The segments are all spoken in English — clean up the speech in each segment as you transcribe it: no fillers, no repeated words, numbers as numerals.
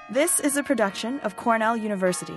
This is a production of Cornell University.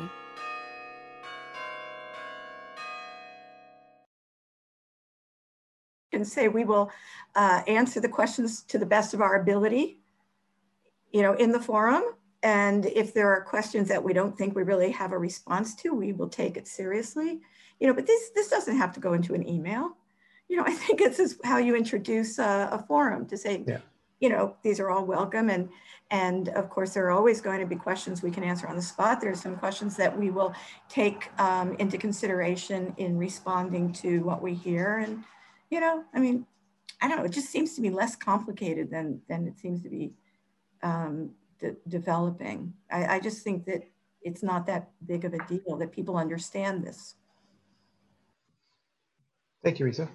And say we will answer the questions to the best of our ability, in the forum. And if there are questions that we don't think we really have a response to, we will take it seriously. But this doesn't have to go into an email. I think this is how you introduce a forum to say, these are all welcome. And of course, there are always going to be questions we can answer on the spot. There's some questions that we will take into consideration in responding to what we hear. And, I don't know, it just seems to be less complicated than it seems to be developing. I just think that it's not that big of a deal, that people understand this. Thank you, Risa.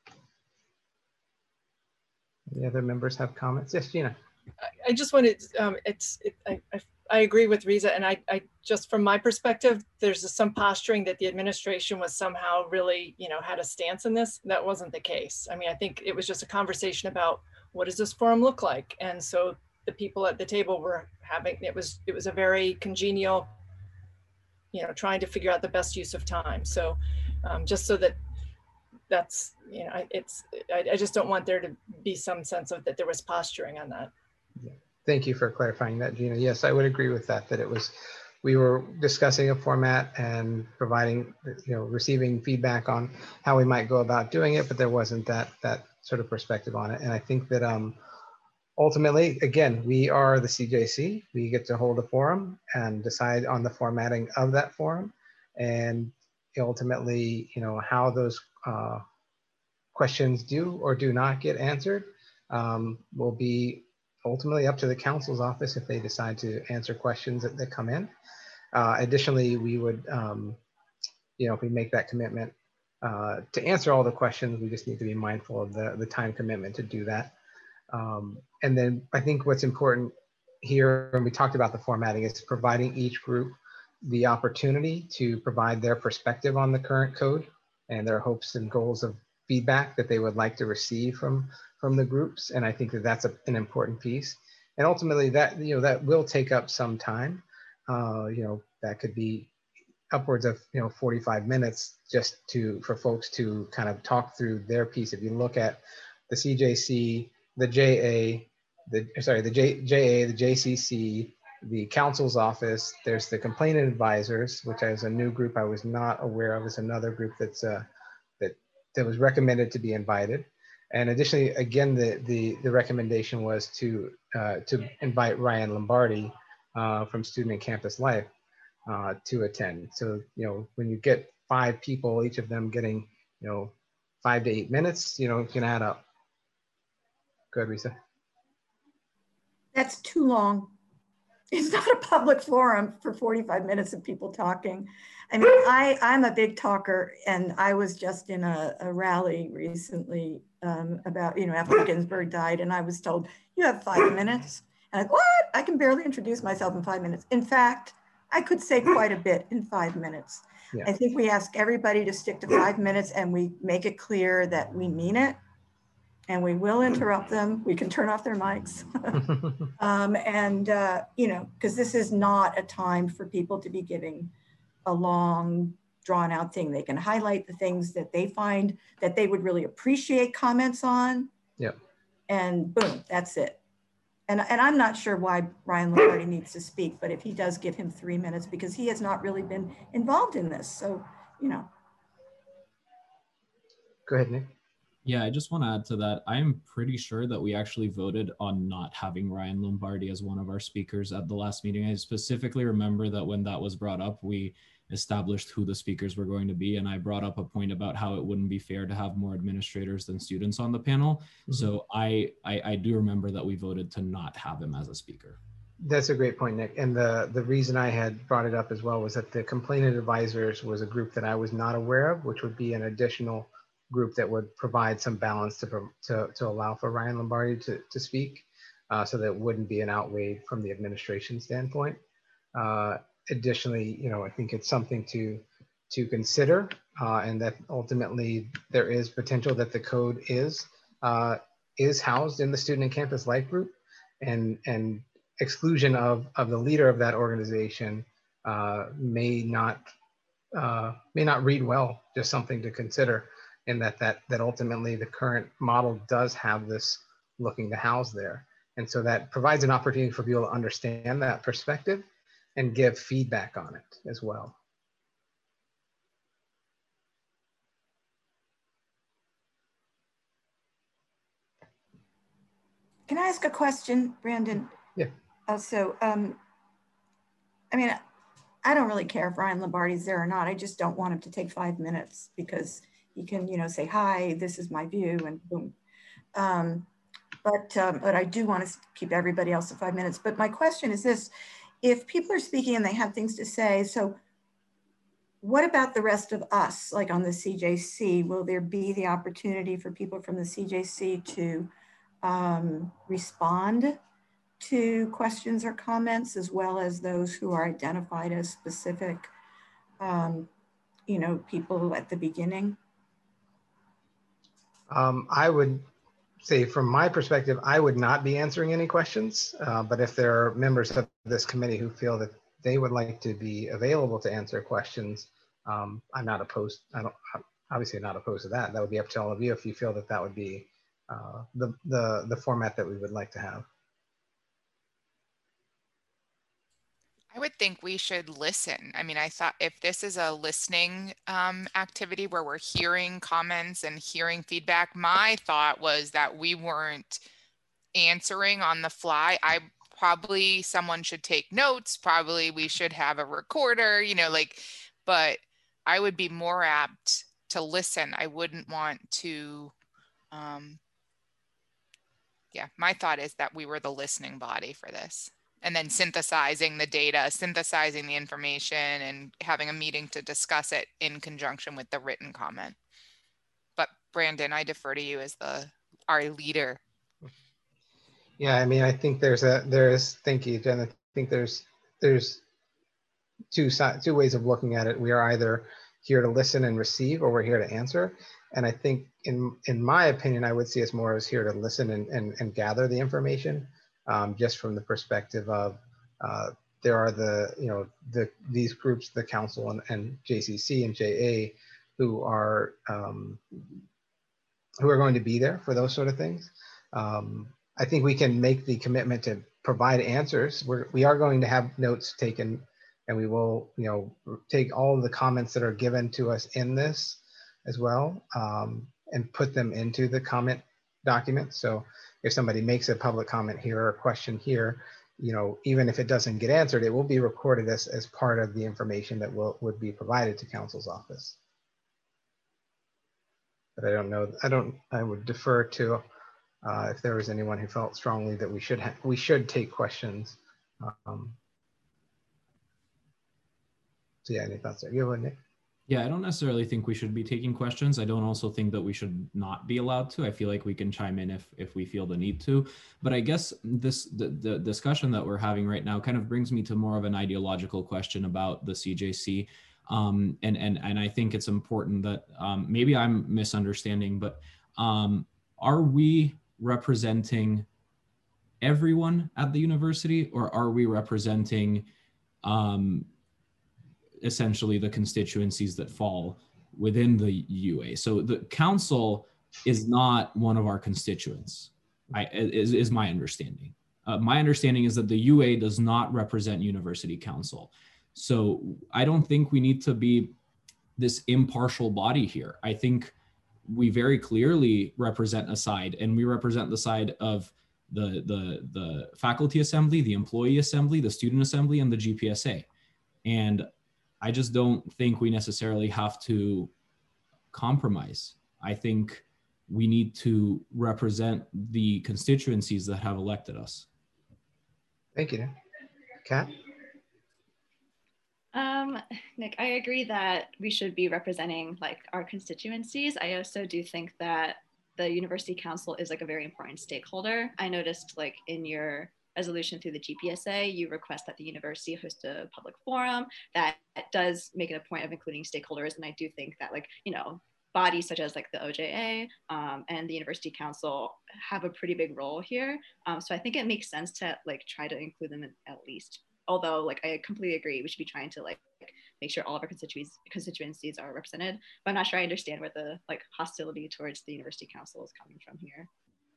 Any other members have comments? Yes, Gina. I just wanted, I agree with Risa, and I just, from my perspective, there's some posturing that the administration was somehow really, had a stance in this. That wasn't the case. I mean, I think it was just a conversation about what does this forum look like? And so the people at the table were having, it was a very congenial, trying to figure out the best use of time. So just so that's, I just don't want there to be some sense of that there was posturing on that. Yeah. Thank you for clarifying that, Gina. Yes, I would agree with that, we were discussing a format and providing, receiving feedback on how we might go about doing it, but there wasn't that sort of perspective on it. And I think that ultimately, again, we are the CJC. We get to hold a forum and decide on the formatting of that forum. And ultimately, how those questions do or do not get answered will be ultimately up to the council's office if they decide to answer questions that come in. Additionally, we would, if we make that commitment to answer all the questions, we just need to be mindful of the time commitment to do that. And then I think what's important here, when we talked about the formatting, is providing each group the opportunity to provide their perspective on the current code and their hopes and goals of feedback that they would like to receive from the groups. And I think that that's an important piece. And ultimately that, that will take up some time. That could be upwards of, 45 minutes just for folks to kind of talk through their piece. If you look at the CJC, the JA, the JCC, the council's office, there's the complainant advisors, which is a new group I was not aware of. It's another group that was recommended to be invited. And additionally, again, the recommendation was to invite Ryan Lombardi from Student and Campus Life to attend. So, when you get 5 people, each of them getting, 5 to 8 minutes, it can add up. Go ahead, Risa. That's too long. It's not a public forum for 45 minutes of people talking. I mean, I'm a big talker, and I was just in a rally recently about, after Ginsburg died, and I was told, you have 5 minutes. And I thought, what? I can barely introduce myself in 5 minutes. In fact, I could say quite a bit in 5 minutes. Yeah. I think we ask everybody to stick to 5 minutes, and we make it clear that we mean it. And we will interrupt them. We can turn off their mics. Because this is not a time for people to be giving a long, drawn out thing. They can highlight the things that they find that they would really appreciate comments on. Yep. And boom, that's it. And I'm not sure why Ryan Lombardi needs to speak, but if he does, give him 3 minutes, because he has not really been involved in this. So, Go ahead, Nick. Yeah, I just want to add to that. I am pretty sure that we actually voted on not having Ryan Lombardi as one of our speakers at the last meeting. I specifically remember that when that was brought up, we established who the speakers were going to be. And I brought up a point about how it wouldn't be fair to have more administrators than students on the panel. Mm-hmm. So I do remember that we voted to not have him as a speaker. That's a great point, Nick. And the reason I had brought it up as well was that the complainant advisors was a group that I was not aware of, which would be an additional group that would provide some balance to allow for Ryan Lombardi to speak, so that it wouldn't be an outweigh from the administration standpoint. Additionally, I think it's something to consider, and that ultimately there is potential that the code is housed in the Student and Campus Life group, and exclusion of the leader of that organization may not read well. Just something to consider, in that ultimately the current model does have this looking to house there. And so that provides an opportunity for people to understand that perspective and give feedback on it as well. Can I ask a question, Brandon? Yeah. Also, I mean, I don't really care if Ryan Lombardi's there or not. I just don't want him to take 5 minutes, because he can, you know, say, hi, this is my view, and boom. But I do want to keep everybody else to 5 minutes. But my question is this: if people are speaking and they have things to say, so what about the rest of us, like on the CJC? Will there be the opportunity for people from the CJC to respond to questions or comments, as well as those who are identified as specific, you know, people at the beginning? I would say, from my perspective, I would not be answering any questions, but if there are members of this committee who feel that they would like to be available to answer questions, I'm not opposed. I'm obviously not opposed to that. That would be up to all of you if you feel that that would be the format that we would like to have. I would think we should listen. I mean, I thought if this is a listening activity where we're hearing comments and hearing feedback, my thought was that we weren't answering on the fly. Probably someone should take notes. Probably we should have a recorder, you know, like, but I would be more apt to listen. I wouldn't want to, yeah, my thought is that we were the listening body for this. And then synthesizing the data, synthesizing the information, and having a meeting to discuss it in conjunction with the written comment. But Brandon, I defer to you as our leader. Yeah, I mean, I think thank you, Jen. I think there's two ways of looking at it. We are either here to listen and receive, or we're here to answer. And I think in my opinion, I would see us more as here to listen and gather the information, just from the perspective of there are these groups, the council and JCC and JA, who are going to be there for those sort of things. I think we can make the commitment to provide answers. We are going to have notes taken, and we will, you know, take all of the comments that are given to us in this as well, and put them into the comment document. So if somebody makes a public comment here or a question here, you know, even if it doesn't get answered, it will be recorded as part of the information that would be provided to council's office. But I don't know. I would defer to if there was anyone who felt strongly that we should take questions. So yeah, any thoughts there? You have one, Nick? Yeah, I don't necessarily think we should be taking questions. I don't also think that we should not be allowed to. I feel like we can chime in if we feel the need to. But I guess the discussion that we're having right now kind of brings me to more of an ideological question about the CJC. And I think it's important that maybe I'm misunderstanding, but are we representing everyone at the university, or are we representing essentially the constituencies that fall within the UA? So the council is not one of our constituents, is my understanding. My understanding is that the UA does not represent university council. So I don't think we need to be this impartial body here. I think we very clearly represent a side, and we represent the side of the faculty assembly, the employee assembly, the student assembly, and the GPSA. And I just don't think we necessarily have to compromise. I think we need to represent the constituencies that have elected us. Thank you, Kat? Nick, I agree that we should be representing like our constituencies. I also do think that the university council is like a very important stakeholder. I noticed like in your resolution through the GPSA, you request that the university host a public forum that does make it a point of including stakeholders. And I do think that, like, you know, bodies such as like the OJA and the University Council have a pretty big role here. So I think it makes sense to like try to include them in, at least. Although like I completely agree, we should be trying to like make sure all of our constituencies are represented. But I'm not sure I understand where the like hostility towards the University Council is coming from here.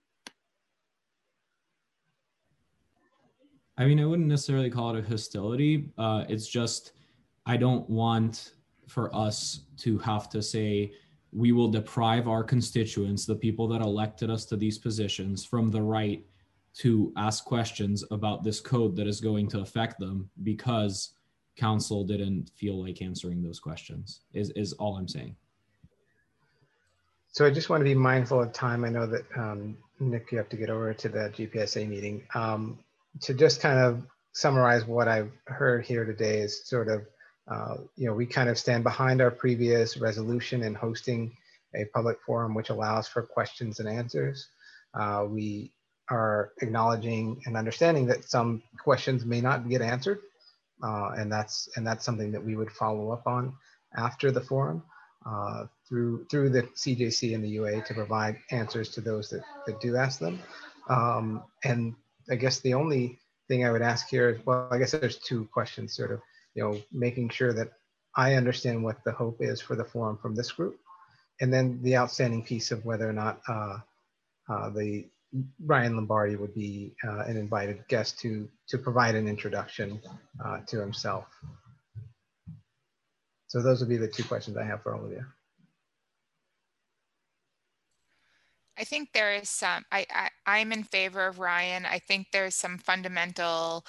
I mean, I wouldn't necessarily call it a hostility. It's just, I don't want for us to have to say, we will deprive our constituents, the people that elected us to these positions, from the right to ask questions about this code that is going to affect them because council didn't feel like answering those questions, is all I'm saying. So I just want to be mindful of time. I know that Nick, you have to get over to the GPSA meeting. To just kind of summarize what I've heard here today is sort of, we kind of stand behind our previous resolution in hosting a public forum which allows for questions and answers. We are acknowledging and understanding that some questions may not get answered, and that's something that we would follow up on after the forum through the CJC and the UA to provide answers to those that do ask them. And I guess the only thing I would ask here is, well, I guess there's two questions, sort of, making sure that I understand what the hope is for the forum from this group, and then the outstanding piece of whether or not the Ryan Lombardi would be an invited guest to provide an introduction to himself. So those would be the two questions I have for all of you. I think there is some, I'm in favor of Ryan. I think there's some fundamental,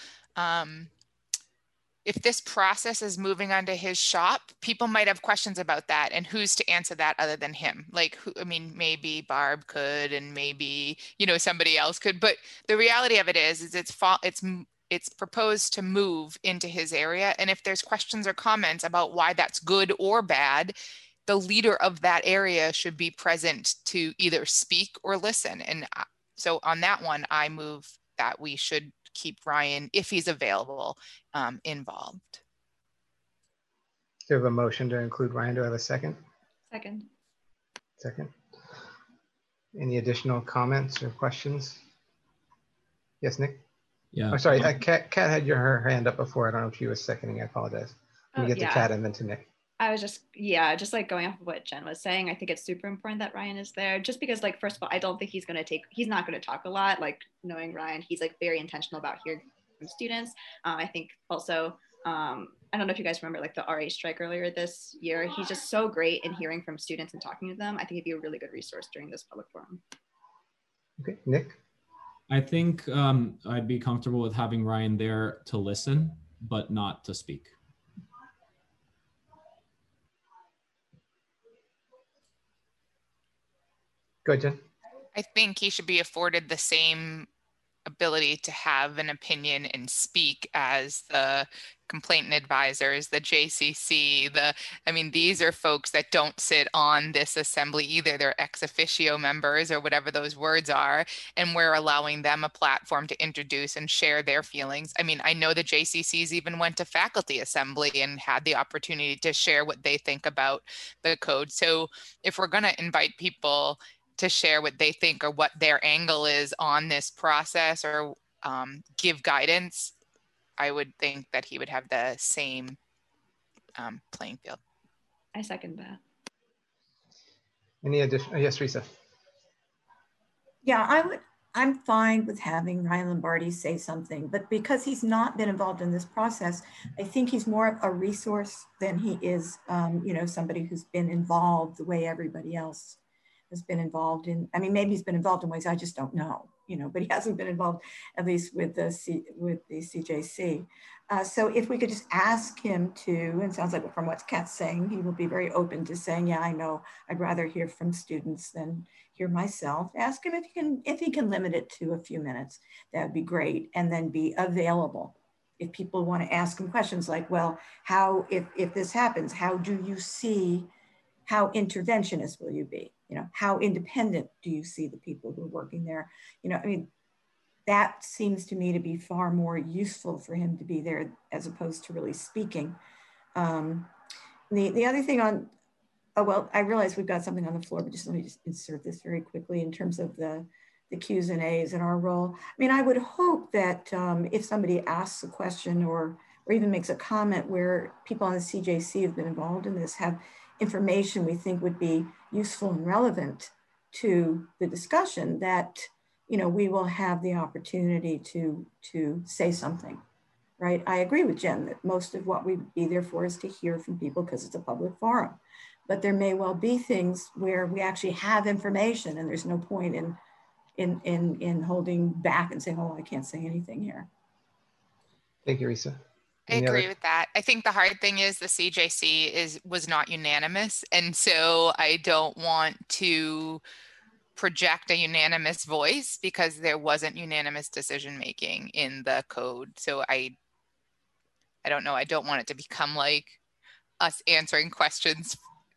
if this process is moving onto his shop, people might have questions about that, and who's to answer that other than him? Like, I mean, maybe Barb could, and maybe, somebody else could, but the reality of it is it's proposed to move into his area. And if there's questions or comments about why that's good or bad, the leader of that area should be present to either speak or listen. And so on that one, I move that we should keep Ryan, if he's available, involved. Do you have a motion to include Ryan? Do I have a second? Second. Second. Any additional comments or questions? Yes, Nick? Yeah. Oh, sorry, Kat had her hand up before. I don't know if she was seconding. I apologize. Let me get to Kat and then to Nick. I was just like going off of what Jen was saying. I think it's super important that Ryan is there, just because, like, first of all, I don't think he's not going to talk a lot. Like, knowing Ryan, he's like very intentional about hearing from students. I think also, I don't know if you guys remember like the RA strike earlier this year. He's just so great in hearing from students and talking to them. I think he'd be a really good resource during this public forum. Okay, Nick? I think I'd be comfortable with having Ryan there to listen, but not to speak. Go ahead, Jen. I think he should be afforded the same ability to have an opinion and speak as the complainant advisors, the JCC, these are folks that don't sit on this assembly either. They're ex officio members or whatever those words are, and we're allowing them a platform to introduce and share their feelings. I mean, I know the JCCs even went to faculty assembly and had the opportunity to share what they think about the code. So if we're going to invite people to share what they think or what their angle is on this process or give guidance, I would think that he would have the same playing field. I second that. Any additional? Yes, Teresa. Yeah, I'm fine with having Ryan Lombardi say something, but because he's not been involved in this process, I think he's more of a resource than he is, somebody who's been involved the way everybody else has been involved in. I mean, maybe he's been involved in ways I just don't know, but he hasn't been involved, at least with the CJC. So if we could just ask him to, and it sounds like from what Kat's saying, he will be very open to saying, yeah, I know, I'd rather hear from students than hear myself. Ask him if he can limit it to a few minutes. That would be great. And then be available. If people want to ask him questions like, well, how, if this happens, how do you see, how interventionist will you be? How independent do you see the people who are working there? That seems to me to be far more useful for him to be there as opposed to really speaking. The other thing Oh, well, I realize we've got something on the floor, but just let me just insert this very quickly in terms of the Q's and A's and our role. I mean, I would hope that if somebody asks a question or even makes a comment where people on the CJC have been involved in this, have information we think would be useful and relevant to the discussion, that, you know, we will have the opportunity to say something, right? I agree with Jen that most of what we'd be there for is to hear from people because it's a public forum. But there may well be things where we actually have information and there's no point in holding back and saying, oh, I can't say anything here. Thank you, Risa. I agree with that. I think the hard thing is the CJC was not unanimous. And so I don't want to project a unanimous voice because there wasn't unanimous decision making in the code. So I don't know. I don't want it to become like us answering questions.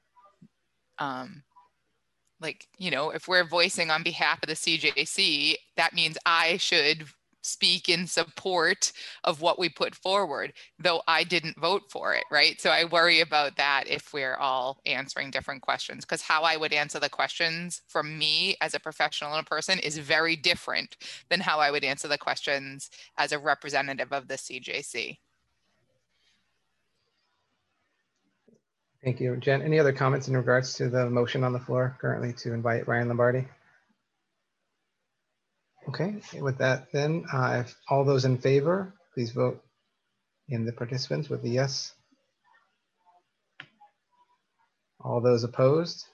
Like, you know, if we're voicing on behalf of the CJC, that means I should speak in support of what we put forward, though I didn't vote for it, right? So I worry about that if we're all answering different questions, because how I would answer the questions from me as a professional and a person is very different than how I would answer the questions as a representative of the CJC. Thank you. Jen, any other comments in regards to the motion on the floor currently to invite Ryan Lombardi? Okay, with that then, if all those in favor, please vote in the participants with the yes. All those opposed?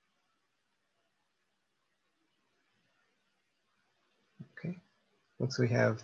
Okay, looks we have,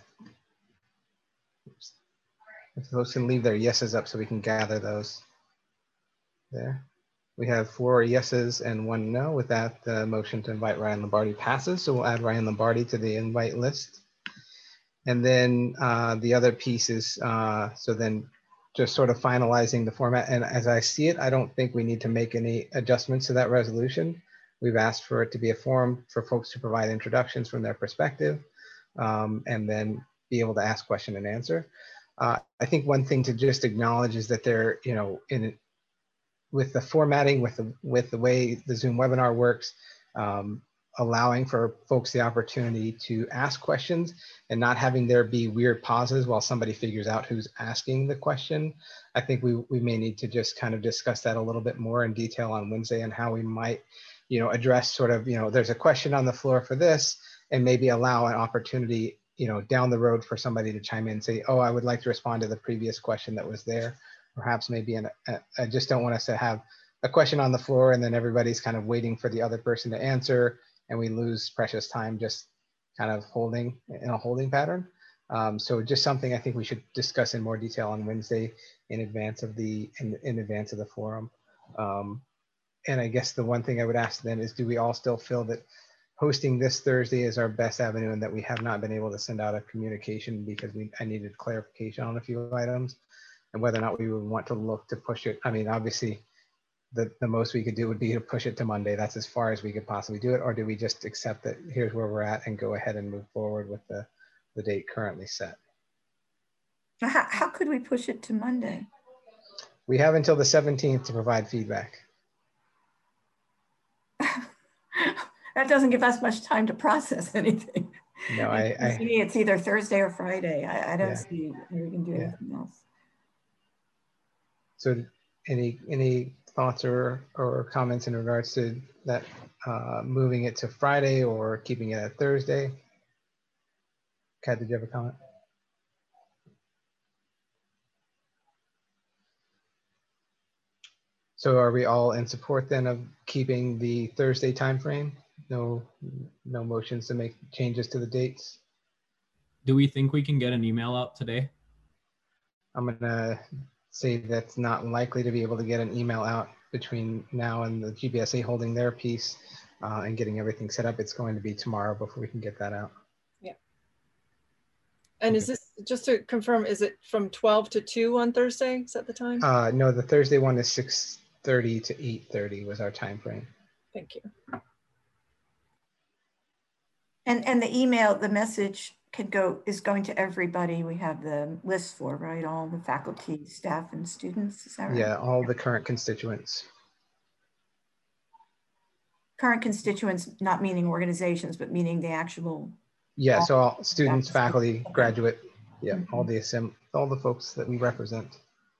if those can leave their yeses up so we can gather those. There. We have 4 yeses and 1 no. With that, the motion to invite Ryan Lombardi passes. So we'll add Ryan Lombardi to the invite list. And then the other piece is, so then just sort of finalizing the format. And as I see it, I don't think we need to make any adjustments to that resolution. We've asked for it to be a forum for folks to provide introductions from their perspective and then be able to ask question and answer. I think one thing to just acknowledge is that there, you know, with the formatting, with the way the Zoom webinar works, allowing for folks the opportunity to ask questions and not having there be weird pauses while somebody figures out who's asking the question. I think we may need to just kind of discuss that a little bit more in detail on Wednesday and how we might, you know, address sort of, you know, there's a question on the floor for this, and maybe allow an opportunity, you know, down the road for somebody to chime in and say, oh, I would like to respond to the previous question that was there. Perhaps maybe I just don't want us to have a question on the floor and then everybody's kind of waiting for the other person to answer and we lose precious time just kind of holding in a holding pattern. So just something I think we should discuss in more detail on Wednesday in advance of the forum. And I guess the one thing I would ask then is, do we all still feel that hosting this Thursday is our best avenue and that we have not been able to send out a communication because I needed clarification on a few items? And whether or not we would want to look to push it. I mean, obviously, the most we could do would be to push it to Monday. That's as far as we could possibly do it. Or do we just accept that here's where we're at and go ahead and move forward with the date currently set? How could we push it to Monday? We have until the 17th to provide feedback. That doesn't give us much time to process anything. No, to me, it's either Thursday or Friday. I don't Yeah. see where we can do anything else. So any thoughts or comments in regards to that, moving it to Friday or keeping it at Thursday? Kat, did you have a comment? So are we all in support then of keeping the Thursday timeframe? No motions to make changes to the dates? Do we think we can get an email out today? I'm gonna say that's not likely to be able to get an email out between now and the GBSA holding their piece and getting everything set up. It's going to be tomorrow before we can get that out. Yeah. And is this, just to confirm, is it from 12 to 2 on Thursday? Is that the time? No, the Thursday one is 6:30 to 8:30 was our time frame. Thank you. And the email, the message is going to everybody. We have the list for, right? All the faculty, staff, and students. Is that right? Yeah, all the current constituents. Current constituents, not meaning organizations, but meaning the actual. Yeah, so all students, Yeah. faculty, graduate, yeah, all Mhm. all the folks that we represent.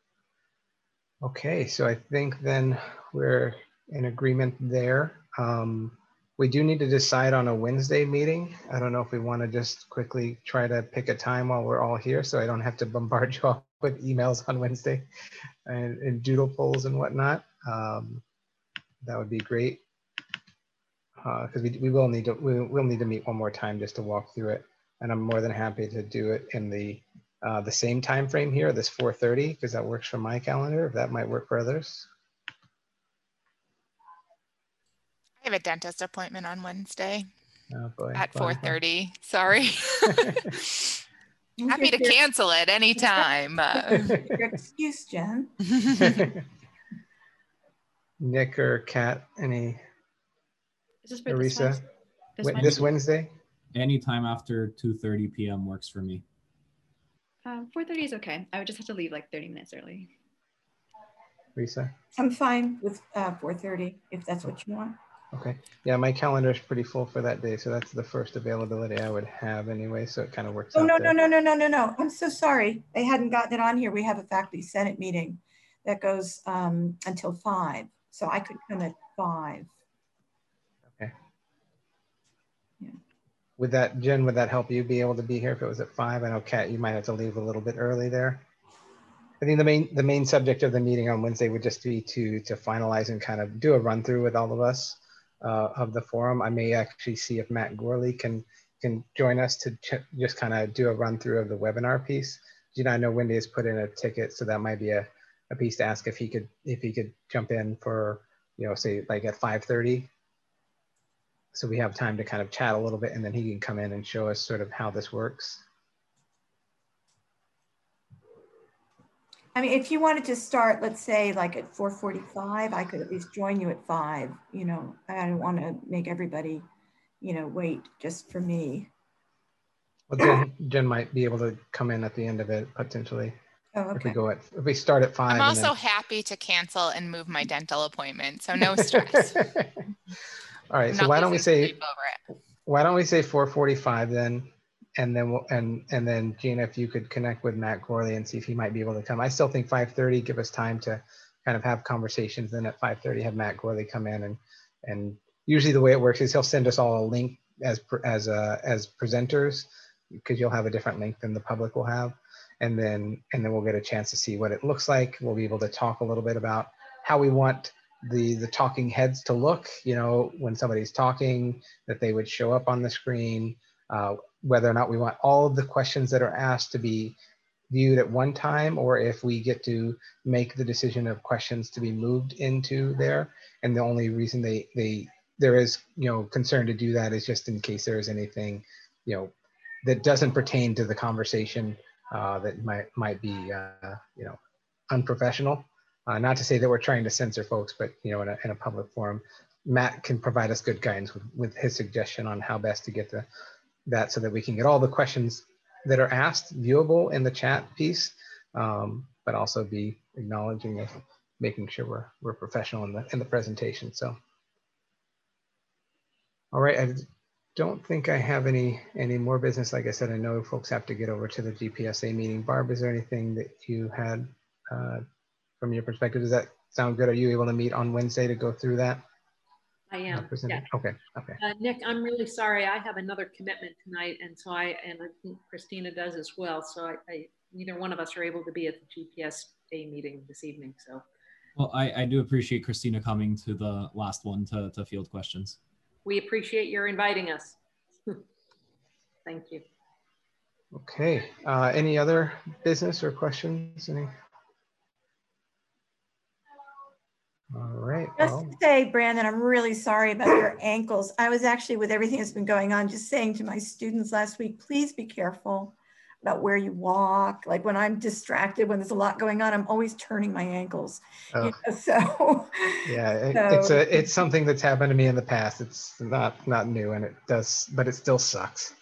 Okay, so I think then we're in agreement there. We do need to decide on a Wednesday meeting. I don't know if we want to just quickly try to pick a time while we're all here, so I don't have to bombard you all with emails on Wednesday and doodle polls and whatnot. That would be great. Because we'll need to meet one more time just to walk through it, and I'm more than happy to do it in the same time frame here, this 4:30, because that works for my calendar. If that might work for others. I have a dentist appointment on Wednesday Oh boy, at fun. 4:30. Sorry. Happy to Your cancel it anytime. excuse, Jen. Nick or Kat, any? Is this for Arisa, this this Wednesday? Anytime after 2:30 p.m. works for me. 4:30 is okay. I would just have to leave like 30 minutes early. Risa? I'm fine with 4:30 if that's what you want. Okay. Yeah, my calendar is pretty full for that day, so that's the first availability I would have anyway, so it kind of works out No, there. no. I'm so sorry. I hadn't gotten it on here. We have a faculty senate meeting that goes until 5. So I could come at 5. Okay. Yeah. Would that, Jen, would that help you be able to be here if it was at 5? I know, Kat, you might have to leave a little bit early there. I think the main subject of the meeting on Wednesday would just be to finalize and kind of do a run through with all of us of the forum. I may actually see if Matt Gorley can join us to just kind of do a run through of the webinar piece. You know, I know Wendy has put in a ticket, so that might be a piece to ask if he could jump in for, you know, say like at 5:30. So we have time to kind of chat a little bit, and then he can come in and show us sort of how this works. I mean, if you wanted to start, let's say like at 4:45, I could at least join you at 5. You know, I don't want to make everybody, you know, wait just for me. Well, Jen might be able to come in at the end of it potentially. Oh, okay. If we start at 5. I'm also happy to cancel and move my dental appointment, so no stress. All right, so why don't we say 4:45 then, and then and then Gina, if you could connect with Matt Gorley and see if he might be able to come. I still think 5:30 give us time to kind of have conversations. Then at 5:30 have Matt Gorley come in, and usually the way it works is he'll send us all a link as presenters, because you'll have a different link than the public will have, and then we'll get a chance to see what it looks like. We'll be able to talk a little bit about how we want the talking heads to look, you know, when somebody's talking, that they would show up on the screen, whether or not we want all of the questions that are asked to be viewed at one time, or if we get to make the decision of questions to be moved into there. And the only reason there is, you know, concern to do that is just in case there is anything, you know, that doesn't pertain to the conversation that might be, you know, unprofessional. Not to say that we're trying to censor folks, but, you know, in a public forum, Matt can provide us good guidance with his suggestion on how best to get that so that we can get all the questions that are asked viewable in the chat piece, but also be acknowledging of making sure we're professional in the presentation. So, all right, I don't think I have any more business. Like I said, I know folks have to get over to the GPSA meeting. Barb, is there anything that you had from your perspective? Does that sound good? Are you able to meet on Wednesday to go through that? I am. Yeah. Okay. Nick, I'm really sorry. I have another commitment tonight, and so I think Christina does as well. So neither one of us are able to be at the GPSA meeting this evening. So. Well, I do appreciate Christina coming to the last one to field questions. We appreciate your inviting us. Thank you. Okay. Any other business or questions? All right. Just to say, Brandon, I'm really sorry about your ankles. I was actually, with everything that's been going on, just saying to my students last week, please be careful about where you walk. Like when I'm distracted, when there's a lot going on, I'm always turning my ankles. Oh. You know, so yeah, it's something that's happened to me in the past. It's not new, and but it still sucks.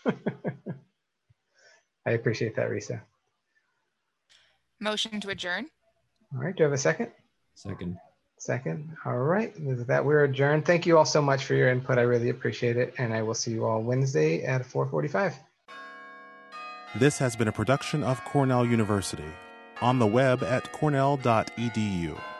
I appreciate that, Risa. Motion to adjourn. All right. Do you have a second? Second. Second. All right. With that, we're adjourned. Thank you all so much for your input. I really appreciate it. And I will see you all Wednesday at 4:45. This has been a production of Cornell University. On the web at cornell.edu.